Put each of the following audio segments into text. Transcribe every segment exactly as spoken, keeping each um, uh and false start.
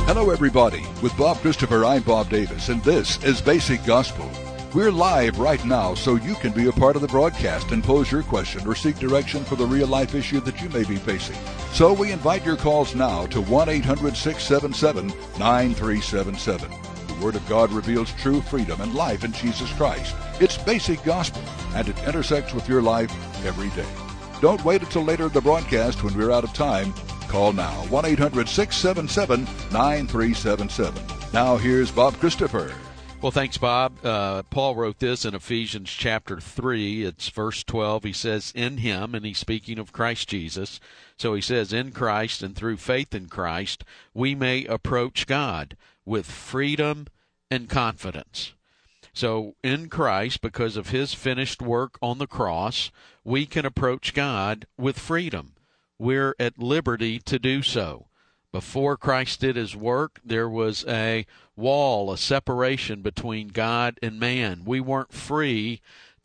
Hello, everybody. With Bob Christopher, I'm Bob Davis, and this is Basic Gospel. We're live right now, so you can be a part of the broadcast and pose your question or seek direction for the real-life issue that you may be facing. So we invite your calls now to one eight hundred six seven seven nine three seven seven. The Word of God reveals true freedom and life in Jesus Christ. It's Basic Gospel, and it intersects with your life every day. Don't wait until later in the broadcast when we're out of time. Call now, one eight hundred six seven seven nine three seven seven. Now here's Bob Christopher. Well, thanks, Bob. Uh, Paul wrote this in Ephesians chapter three. It's verse twelve. He says, in him, and he's speaking of Christ Jesus. So he says, in Christ and through faith in Christ, we may approach God with freedom and confidence. So in Christ, because of his finished work on the cross, we can approach God with freedom. We're at liberty to do so. Before Christ did his work, there was a wall, a separation between God and man. We weren't free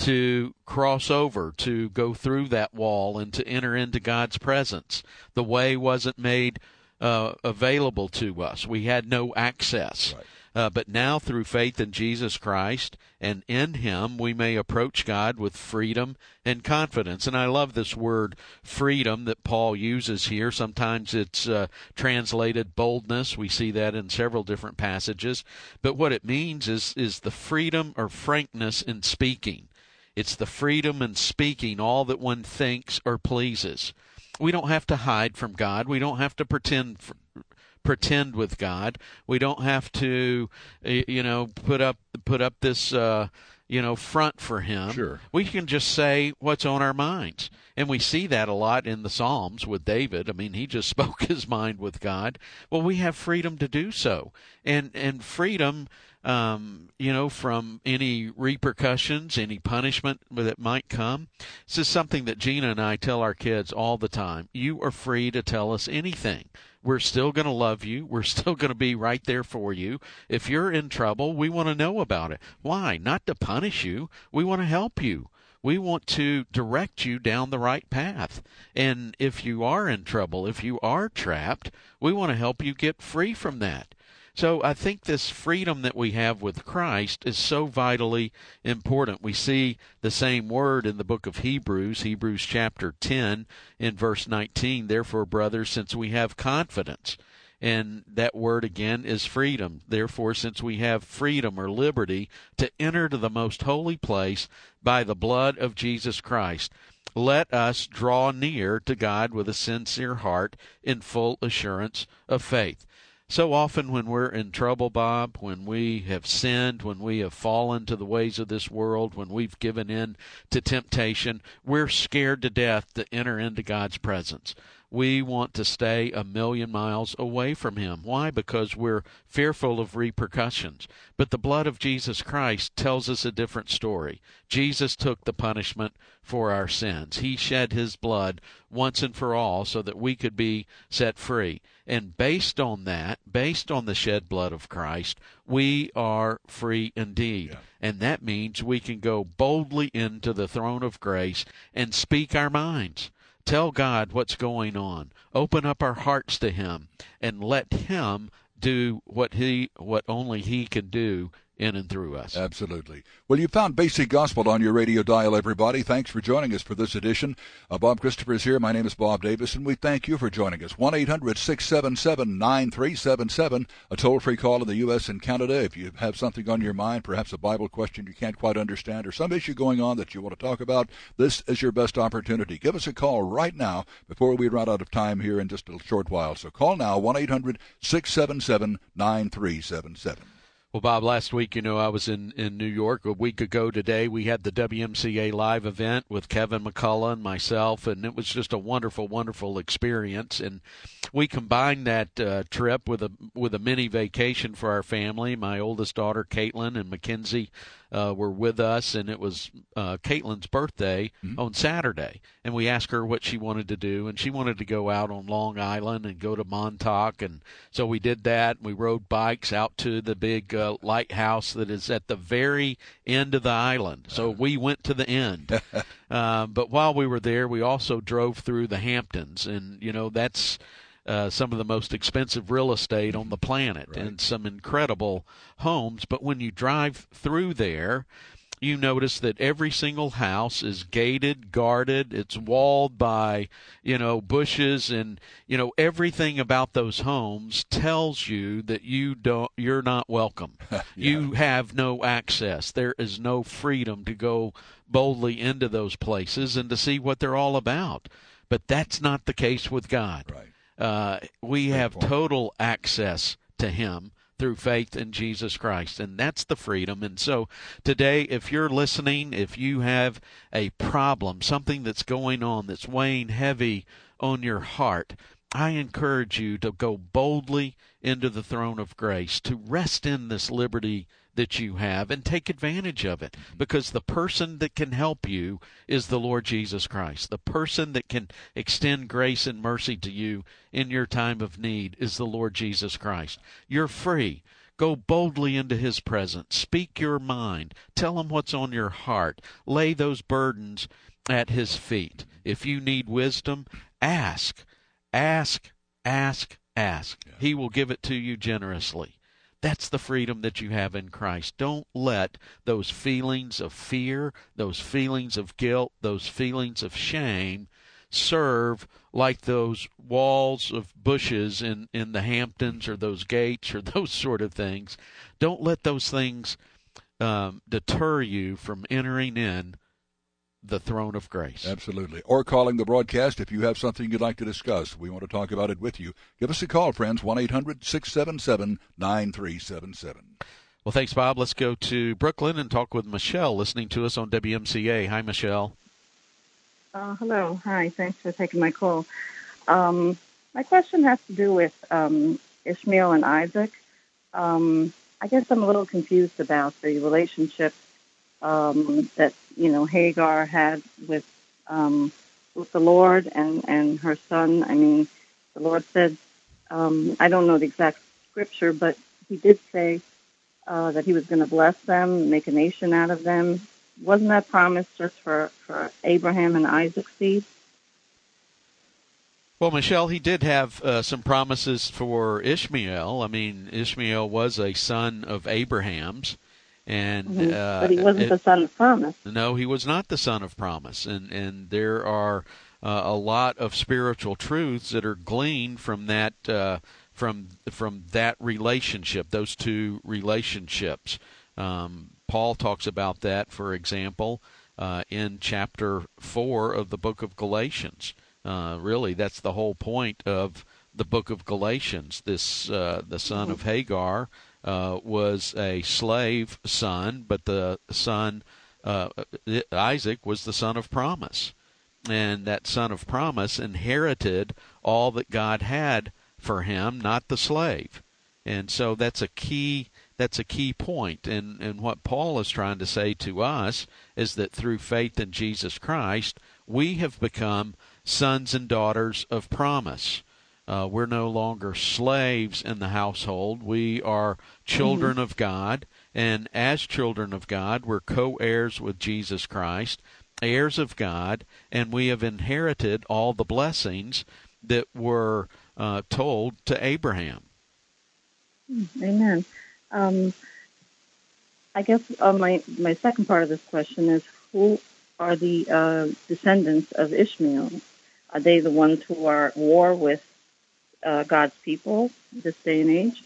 to cross over, to go through that wall and to enter into God's presence. The way wasn't made uh, available to us. We had no access. Right. Uh, but now through faith in Jesus Christ and in him, we may approach God with freedom and confidence. And I love this word freedom that Paul uses here. Sometimes it's uh, translated boldness. We see that in several different passages. But what it means is, is the freedom or frankness in speaking. It's the freedom in speaking all that one thinks or pleases. We don't have to hide from God. We don't have to pretend for, pretend with God. We don't have to, you know, put up put up this, uh, you know, front for him. Sure. We can just say what's on our minds. And we see that a lot in the Psalms with David. I mean, he just spoke his mind with God. Well, we have freedom to do so. And, and freedom, um, you know, from any repercussions, any punishment that might come. This is something that Gina and I tell our kids all the time. You are free to tell us anything. We're still going to love you. We're still going to be right there for you. If you're in trouble, we want to know about it. Why? Not to punish you. We want to help you. We want to direct you down the right path. And if you are in trouble, if you are trapped, we want to help you get free from that. So I think this freedom that we have with Christ is so vitally important. We see the same word in the book of Hebrews, Hebrews chapter ten, in verse nineteen. Therefore, brothers, since we have confidence, and that word again is freedom. Therefore, since we have freedom or liberty to enter to the most holy place by the blood of Jesus Christ, let us draw near to God with a sincere heart in full assurance of faith. So often when we're in trouble, Bob, when we have sinned, when we have fallen to the ways of this world, when we've given in to temptation, we're scared to death to enter into God's presence. We want to stay a million miles away from him. Why? Because we're fearful of repercussions. But the blood of Jesus Christ tells us a different story. Jesus took the punishment for our sins. He shed his blood once and for all so that we could be set free. And based on that, based on the shed blood of Christ, we are free indeed. Yeah. And that means we can go boldly into the throne of grace and speak our minds. Tell God what's going on. Open up our hearts to him and let him do what he, what only he can do in and through us. Absolutely. Well, you found Basic Gospel on your radio dial, everybody. Thanks for joining us for this edition. Uh, Bob Christopher is here. My name is Bob Davis, and we thank you for joining us. one eight hundred six seven seven nine three seven seven, a toll-free call in the U S and Canada. If you have something on your mind, perhaps a Bible question you can't quite understand or some issue going on that you want to talk about, this is your best opportunity. Give us a call right now before we run out of time here in just a short while. So call now, one eight hundred six seven seven nine three seven seven. Well, Bob, last week, you know, I was in, in New York. A week ago today, we had the W M C A live event with Kevin McCullough and myself, and it was just a wonderful, wonderful experience. And we combined that uh, trip with a with a mini vacation for our family. My oldest daughter, Caitlin, and Mackenzie uh, were with us, and it was uh, Caitlin's birthday mm-hmm. on Saturday. And we asked her what she wanted to do, and she wanted to go out on Long Island and go to Montauk. And so we did that. We rode bikes out to the big uh, lighthouse that is at the very end of the island. So we went to the end. uh, but while we were there, we also drove through the Hamptons. And, you know, that's uh, some of the most expensive real estate on the planet, right. and some incredible homes. But when you drive through there, you notice that every single house is gated, guarded. It's walled by, you know, bushes, and, you know, everything about those homes tells you that you don't, you're not welcome. yeah. You have no access. There is no freedom to go boldly into those places and to see what they're all about. But that's not the case with God. Right. Uh, we Great have point. total access to Him through faith in Jesus Christ, and that's the freedom. And so today, if you're listening, if you have a problem, something that's going on that's weighing heavy on your heart, I encourage you to go boldly into the throne of grace, to rest in this liberty that you have and take advantage of it, because the person that can help you is the Lord Jesus Christ. The person that can extend grace and mercy to you in your time of need is the Lord Jesus Christ. You're free. Go boldly into His presence. Speak your mind. Tell Him what's on your heart. Lay those burdens at His feet. If you need wisdom, ask. Ask, ask, ask. Yeah. He will give it to you generously. That's the freedom that you have in Christ. Don't let those feelings of fear, those feelings of guilt, those feelings of shame serve like those walls of bushes in, in the Hamptons, or those gates, or those sort of things. Don't let those things um, deter you from entering in the throne of grace. Absolutely. Or calling the broadcast if you have something you'd like to discuss. We want to talk about it with you. Give us a call, friends, one eight hundred six seven seven nine three seven seven. Well, thanks, Bob. Let's go to Brooklyn and talk with Michelle, listening to us on W M C A. Hi, Michelle. Uh, hello. Hi. Thanks for taking my call. Um, my question has to do with um, Ishmael and Isaac. Um, I guess I'm a little confused about the relationship um, that, you know, Hagar had with um, with the Lord and, and her son. I mean, the Lord said, um, I don't know the exact scripture, but He did say uh, that He was going to bless them, make a nation out of them. Wasn't that promised just for, for Abraham and Isaac's seed? Well, Michelle, He did have uh, some promises for Ishmael. I mean, Ishmael was a son of Abraham's. And mm-hmm. uh, But he wasn't it, the son of promise. No, he was not the son of promise. And, and there are uh, a lot of spiritual truths that are gleaned from that uh, from from that relationship, those two relationships. Um, Paul talks about that, for example, uh, in chapter four of the book of Galatians. Uh, really, that's the whole point of the book of Galatians. This uh, the son of Hagar uh, was a slave son, but the son uh, Isaac was the son of promise, and that son of promise inherited all that God had for him, not the slave. And so that's a key. That's a key point. And, and what Paul is trying to say to us is that through faith in Jesus Christ, we have become sons and daughters of promise. Uh, we're no longer slaves in the household. We are children mm-hmm. of God. And as children of God, we're co-heirs with Jesus Christ, heirs of God, and we have inherited all the blessings that were uh, told to Abraham. Amen. Um, I guess uh, my, my second part of this question is, who are the uh, descendants of Ishmael? Are they the ones who are at war with uh, God's people this day and age?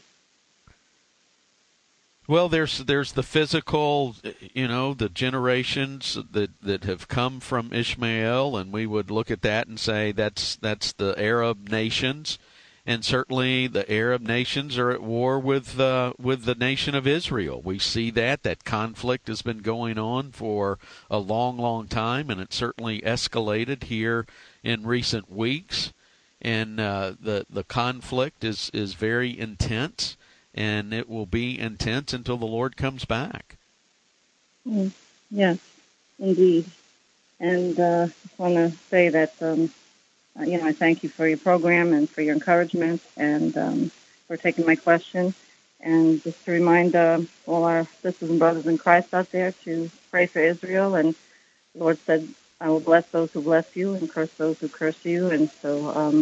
Well, there's there's the physical, you know, the generations that, that have come from Ishmael, and we would look at that and say that's that's the Arab nations. And certainly the Arab nations are at war with uh, with the nation of Israel. We see that. That conflict has been going on for a long, long time, and it certainly escalated here in recent weeks. And uh, the the conflict is, is very intense, and it will be intense until the Lord comes back. Mm, yes, indeed. And uh, I just want to say that... Um, Uh, you know, I thank you for your program and for your encouragement and um, for taking my question. And just to remind uh, all our sisters and brothers in Christ out there to pray for Israel. And the Lord said, I will bless those who bless you and curse those who curse you. And so um,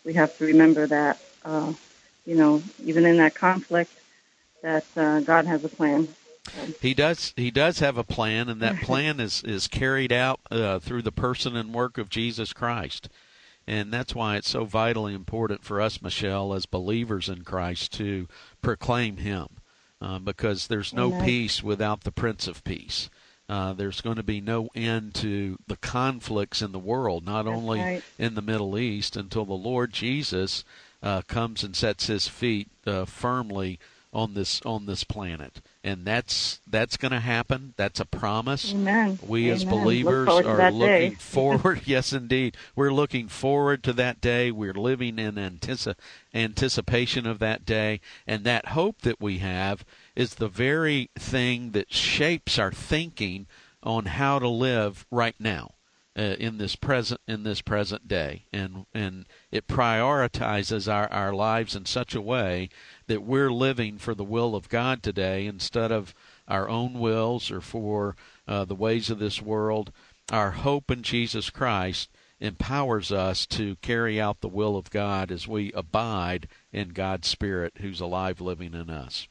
we have to remember that, uh, you know, even in that conflict, that uh, God has a plan. He does. He does have a plan, and that plan is is carried out uh, through the person and work of Jesus Christ, and that's why it's so vitally important for us, Michelle, as believers in Christ, to proclaim Him, uh, because there's no Amen. peace without the Prince of Peace. Uh, there's going to be no end to the conflicts in the world, not That's only right. in the Middle East, until the Lord Jesus uh, comes and sets His feet uh, firmly on this on this planet, and that's that's going to happen. That's a promise. Amen. We as Amen. believers Look forward to are that looking day. forward. Yes, indeed, we're looking forward to that day. We're living in antici- anticipation of that day, and that hope that we have is the very thing that shapes our thinking on how to live right now. Uh, in this present in this present day, and and it prioritizes our, our lives in such a way that we're living for the will of God today instead of our own wills or for uh, the ways of this world. Our hope in Jesus Christ empowers us to carry out the will of God as we abide in God's Spirit, who's alive, living in us.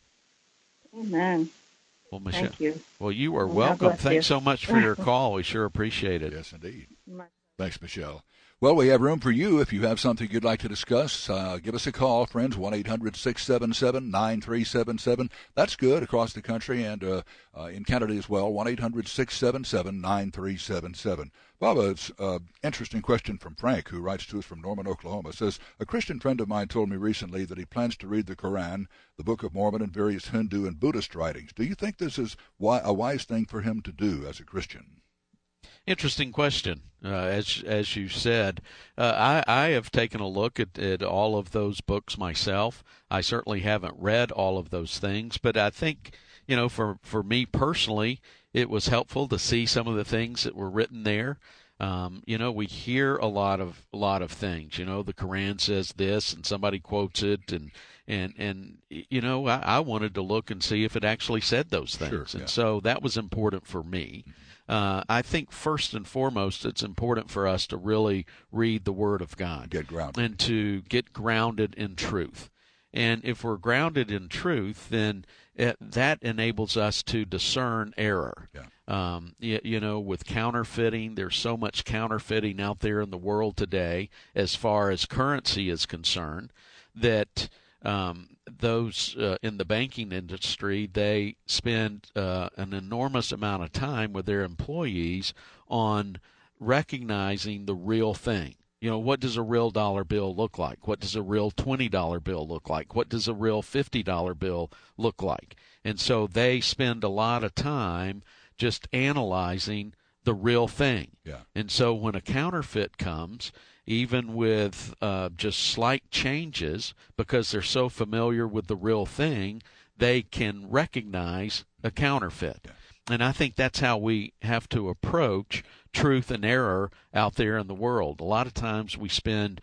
Amen. Well, Michelle, Thank you. well, you are God welcome. bless Thanks you. so much for your call. We sure appreciate it. Yes, indeed. My- Thanks, Michelle. Well, we have room for you. If you have something you'd like to discuss, uh, give us a call, friends, one eight hundred six seven seven nine three seven seven. That's good across the country and uh, uh, in Canada as well, one eight hundred six seven seven nine three seven seven. Bob, it's an uh, interesting question from Frank, who writes to us from Norman, Oklahoma. Says, a Christian friend of mine told me recently that he plans to read the Quran, the Book of Mormon, and various Hindu and Buddhist writings. Do you think this is wi- a wise thing for him to do as a Christian? Interesting question. Uh, as as you said, uh, I I have taken a look at, at all of those books myself. I certainly haven't read all of those things, but I think, you know, for for me personally, it was helpful to see some of the things that were written there. Um, you know, we hear a lot of a lot of things. You know, the Quran says this, and somebody quotes it, and and and you know, I, I wanted to look and see if it actually said those things, Sure, yeah. and so that was important for me. Uh, I think first and foremost, it's important for us to really read the Word of God. Get grounded. And to get grounded in truth. And if we're grounded in truth, then it, that enables us to discern error. Yeah. Um, you, you know, with counterfeiting, there's so much counterfeiting out there in the world today as far as currency is concerned that um, those uh, in the banking industry, they spend uh, an enormous amount of time with their employees on recognizing the real thing. You know, what does a real dollar bill look like? What does a real twenty dollar bill look like? What does a real fifty dollar bill look like? And so they spend a lot of time just analyzing the real thing. Yeah. And so when a counterfeit comes, even with uh, just slight changes, because they're so familiar with the real thing, they can recognize a counterfeit. Yeah. And I think that's how we have to approach truth and error out there in the world. A lot of times we spend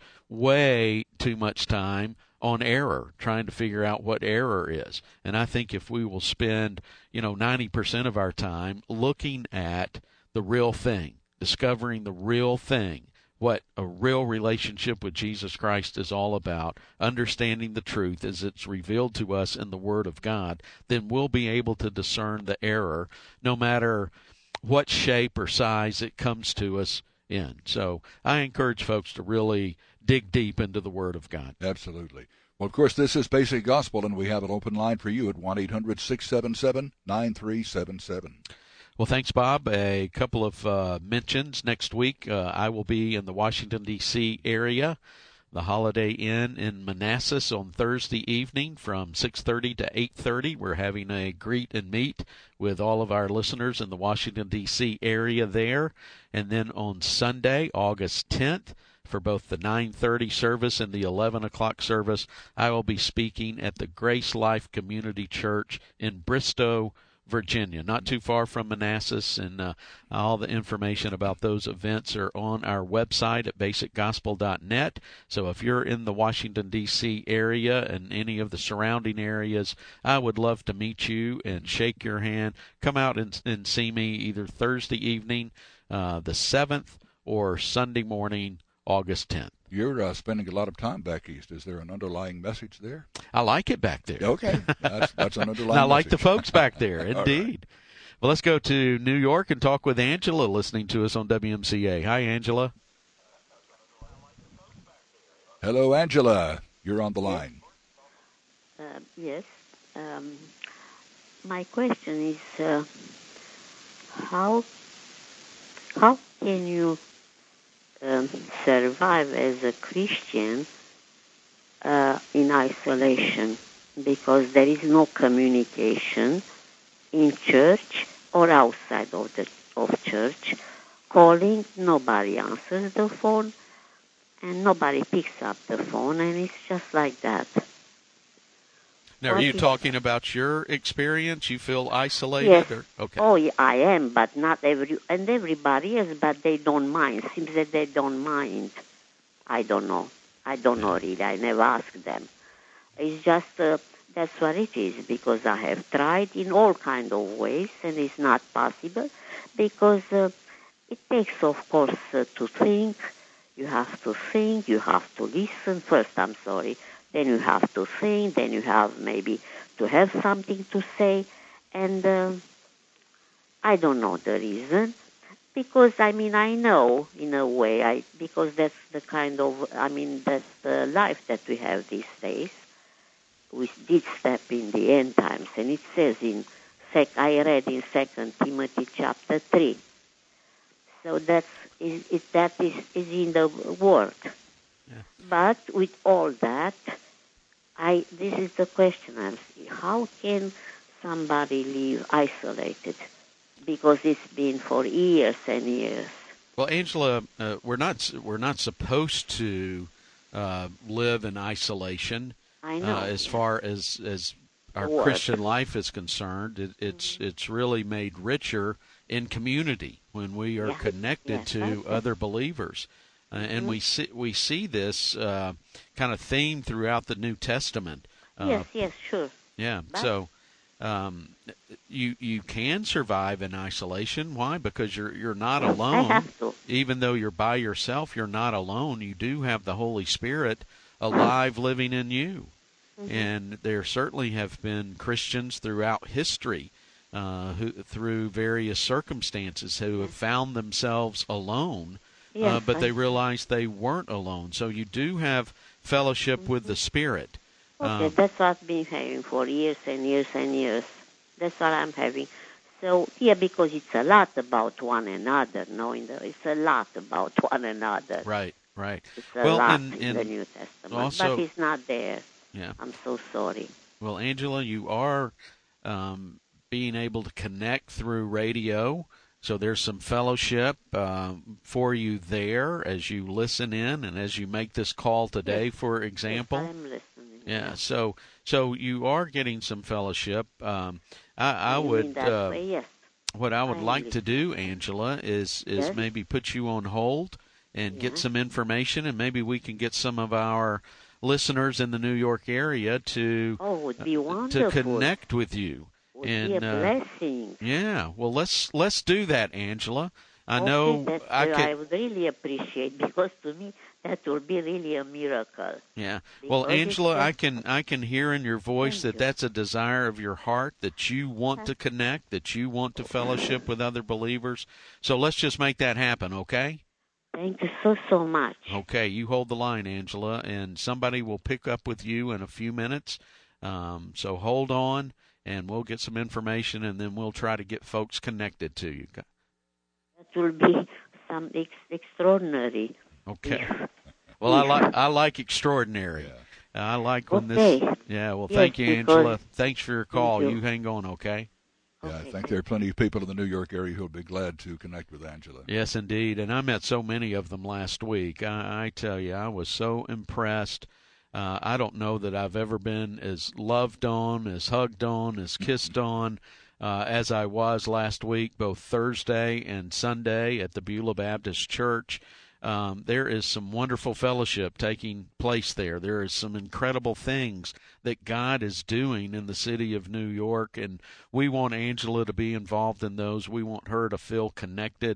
way too much time on error, trying to figure out what error is. And I think if we will spend, you know, ninety percent of our time looking at the real thing, discovering the real thing, what a real relationship with Jesus Christ is all about, understanding the truth as it's revealed to us in the Word of God, then we'll be able to discern the error no matter what shape or size it comes to us in. So I encourage folks to really dig deep into the Word of God. Absolutely. Well, of course, this is Basic Gospel, and we have an open line for you at one eight hundred six seven seven nine three seven seven. Well, thanks, Bob. A couple of uh, mentions. Next week, uh, I will be in the Washington, D C area, the Holiday Inn in Manassas on Thursday evening from six thirty to eight thirty. We're having a greet and meet with all of our listeners in the Washington, D C area there. And then on Sunday, August tenth, for both the nine thirty service and the eleven o'clock service, I will be speaking at the Grace Life Community Church in Bristow, Virginia, not too far from Manassas, and uh, all the information about those events are on our website at basic gospel dot net. So if you're in the Washington, D C area and any of the surrounding areas, I would love to meet you and shake your hand. Come out and, and see me either Thursday evening, uh, the seventh, or Sunday morning, August tenth. You're uh, spending a lot of time back east. Is there an underlying message there? I like it back there. Okay, that's, that's an underlying and I like message. the folks back there, indeed. Right. Well, let's go to New York and talk with Angela, listening to us on W M C A. Hi, Angela. Hello, Angela. You're on the line. Uh, yes. Um, my question is, uh, how how can you um, survive as a Christian uh, in isolation? Because there is no communication in church or outside of the of church. Calling, nobody answers the phone, and nobody picks up the phone, and it's just like that. Now, are What you is- talking about your experience? You feel isolated? Yes. Or, okay. Oh, yeah, I am, but not every, and everybody is, but they don't mind. Seems that they don't mind. I don't know. I don't know really. I never asked them. It's just, uh, that's what it is, because I have tried in all kind of ways, and it's not possible, because uh, it takes, of course, uh, to think. You have to think, you have to listen. First, I'm sorry. Then you have to think, then you have maybe to have something to say. And uh, I don't know the reason. Because, I mean, I know, in a way, I because that's the kind of, I mean, that's the life that we have these days. We did step in the end times. And it says in, sec, I read in Second Timothy chapter three. So that's, is, it, that is, is in the Word. Yeah. But with all that, I this is the question I'm asking. How can somebody live isolated? Because it's been for years and years. Well, Angela, uh, we're not we're not supposed to uh, live in isolation. I know. Uh, as far as as our Work. Christian life is concerned, it, it's it's really made richer in community when we are Yes, connected yes, to that's it. other believers, uh, and we see we see this uh, kind of theme throughout the New Testament. Uh, yes, yes, sure. Yeah. But- So, um, you you can survive in isolation. Why? Because you're you're not I alone. have to. Even though you're by yourself, you're not alone. You do have the Holy Spirit alive, living in you. Mm-hmm. And there certainly have been Christians throughout history, uh, who through various circumstances, who have found themselves alone, Yes, uh, but I- they realized they weren't alone. So you do have fellowship with the Spirit. Okay, Um, that's what I've been having for years and years and years. That's what I'm having. So, yeah, because it's a lot about one another, knowing that it's a lot about one another. right, right. It's a Well, lot and- in the and New Testament, also- but it's not there. Yeah. I'm so sorry. Well, Angela, you are um, being able to connect through radio, so there's some fellowship um, for you there as you listen in and as you make this call today, for example. Yes, I'm listening. Yeah, so so you are getting some fellowship. Um, I, I You mean would that uh, way? Yes. what I would I like to do, Angela, is is Yes. maybe put you on hold and get Yeah. some information, and maybe we can get some of our listeners in the New York area to Oh, it would be to wonderful. connect with you. Would and be a uh, blessing. yeah, well, let's let's do that, Angela. I Okay, know that's I what could. I would really appreciate, because to me that would be really a miracle. Yeah. Well, Because it's Angela, I just- can I can hear in your voice Thank that you. that's a desire of your heart, that you want to connect, that you want to fellowship with other believers. So let's just make that happen, okay? Thank you so, so much. Okay, you hold the line, Angela, and somebody will pick up with you in a few minutes. Um, so hold on, and we'll get some information, and then we'll try to get folks connected to you. That will be some ex- extraordinary. Okay. Well, I like I like extraordinary. I like when Okay. this. Yeah. Well, Yes, thank you, because- Angela. Thanks for your call. you. You hang on, okay? Yeah, I Okay, think there are plenty of people in the New York area who'll be glad to connect with Angela. Yes, indeed. And I met so many of them last week. I, I tell you, I was so impressed. Uh, I don't know that I've ever been as loved on, as hugged on, as kissed on uh, as I was last week, both Thursday and Sunday at the Beulah Baptist Church. Um, there is some wonderful fellowship taking place there. There is some incredible things that God is doing in the city of New York, and we want Angela to be involved in those. We want her to feel connected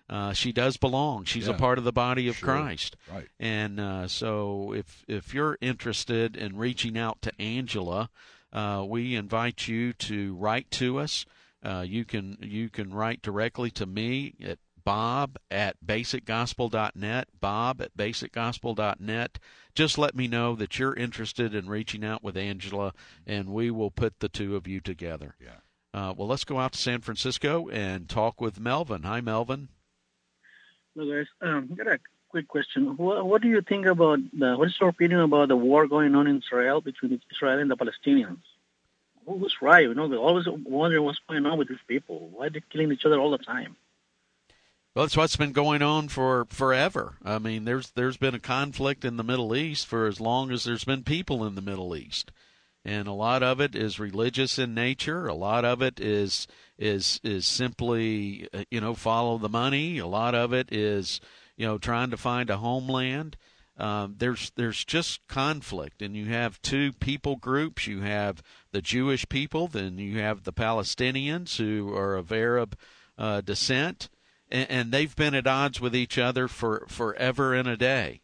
uh, she does belong. She's Yeah. a part of the body of Sure. Christ. Right. And uh, so if if you're interested in reaching out to Angela, uh, we invite you to write to us. Uh, you can you can write directly to me at bob at basic gospel dot net, bob at basic gospel dot net. Just let me know that you're interested in reaching out with Angela, and we will put the two of you together. Yeah. Uh, well, let's go out to San Francisco and talk with Melvin. Hi, Melvin. Hello, guys. Um, I got a quick question. What, what do you think about the, what is your opinion about the war going on in Israel between Israel and the Palestinians? Who's right? You know, they're always wondering what's going on with these people. Why are they killing each other all the time? Well, that's what's been going on for forever. I mean, there's there's been a conflict in the Middle East for as long as there's been people in the Middle East. And a lot of it is religious in nature. A lot of it is is is simply, you know, follow the money. A lot of it is, you know, trying to find a homeland. Um, there's there's just conflict, and you have two people groups. You have the Jewish people, then you have the Palestinians who are of Arab uh, descent, and, and they've been at odds with each other for forever and a day.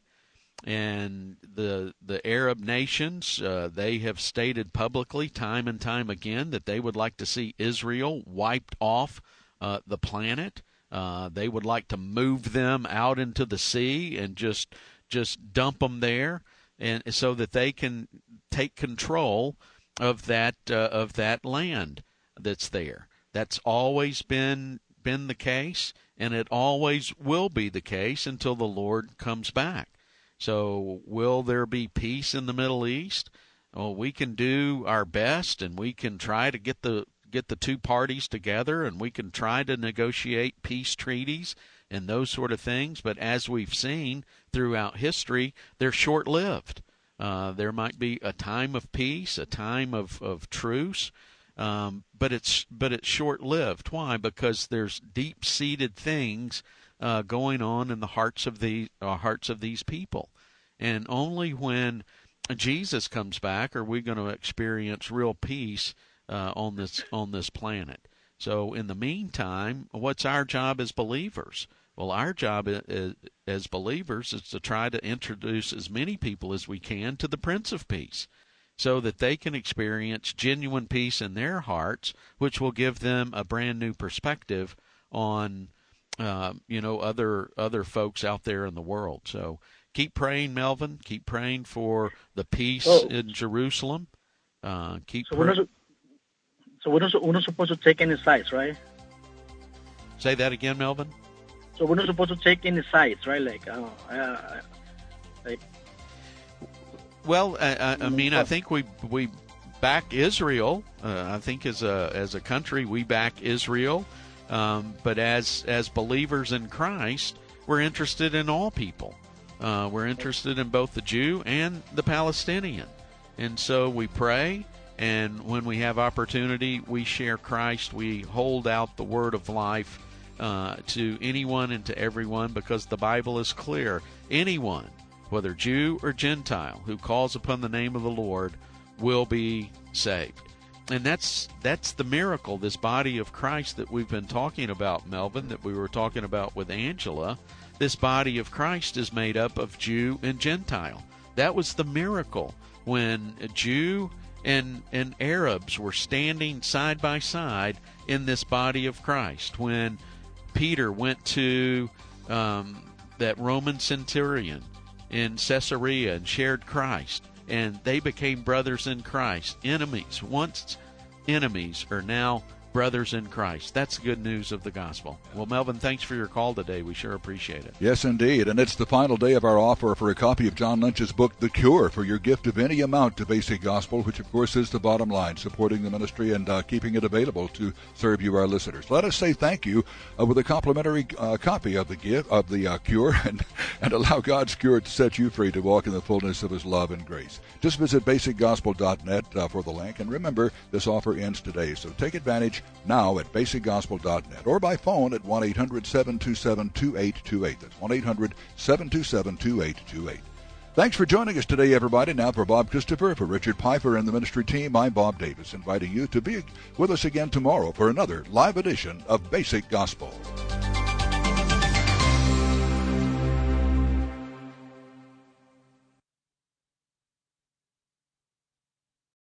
And the the Arab nations, uh, they have stated publicly time and time again that they would like to see Israel wiped off uh, the planet. Uh, they would like to move them out into the sea and just just dump them there, and so that they can take control of that uh, of that land that's there. That's always been been the case, and it always will be the case until the Lord comes back. So will there be peace in the Middle East? Well, we can do our best, and we can try to get the get the two parties together, and we can try to negotiate peace treaties and those sort of things. But as we've seen throughout history, they're short-lived. Uh, there might be a time of peace, a time of, of truce, um, but it's but it's short-lived. Why? Because there's deep-seated things Uh, going on in the hearts of the uh, hearts of these people, and only when Jesus comes back are we going to experience real peace uh, on this on this planet. So, in the meantime, what's our job as believers? Well, our job is, as believers is to try to introduce as many people as we can to the Prince of Peace, so that they can experience genuine peace in their hearts, which will give them a brand new perspective on Uh, you know, other other folks out there in the world. So keep praying, Melvin. Keep praying for the peace oh. in Jerusalem. Uh, keep. So we're not, so we're not, we're not supposed to take any sides, right? Say that again, Melvin. So we're not supposed to take any sides, right? Like, uh, uh, like. Well, I, I, I mean, I think we we back Israel. Uh, I think as a as a country, we back Israel. Um, but as as believers in Christ, we're interested in all people. Uh, we're interested in both the Jew and the Palestinian. And so we pray, and when we have opportunity, we share Christ. We hold out the word of life uh, to anyone and to everyone, because the Bible is clear. Anyone, whether Jew or Gentile, who calls upon the name of the Lord will be saved. And that's that's the miracle, this body of Christ that we've been talking about, Melvin, that we were talking about with Angela. This body of Christ is made up of Jew and Gentile. That was the miracle when a Jew and, and Arabs were standing side by side in this body of Christ. When Peter went to um, that Roman centurion in Caesarea and shared Christ, and they became brothers in Christ. Enemies, once enemies, are now brothers in Christ. That's the good news of the gospel. Well, Melvin, thanks for your call today. We sure appreciate it. Yes, indeed. And it's the final day of our offer for a copy of John Lynch's book, The Cure, for your gift of any amount to Basic Gospel, which, of course, is the bottom line, supporting the ministry and uh, keeping it available to serve you, our listeners. Let us say thank you uh, with a complimentary uh, copy of the gift of the uh, Cure, and, and allow God's cure to set you free to walk in the fullness of His love and grace. Just visit basic gospel dot net uh, for the link. And remember, this offer ends today, so take advantage now at basic gospel dot net or by phone at one eight hundred seven two seven two eight two eight. That's one eight hundred seven two seven two eight two eight. Thanks for joining us today, everybody. Now for Bob Christopher, for Richard Piper and the ministry team, I'm Bob Davis, inviting you to be with us again tomorrow for another live edition of Basic Gospel.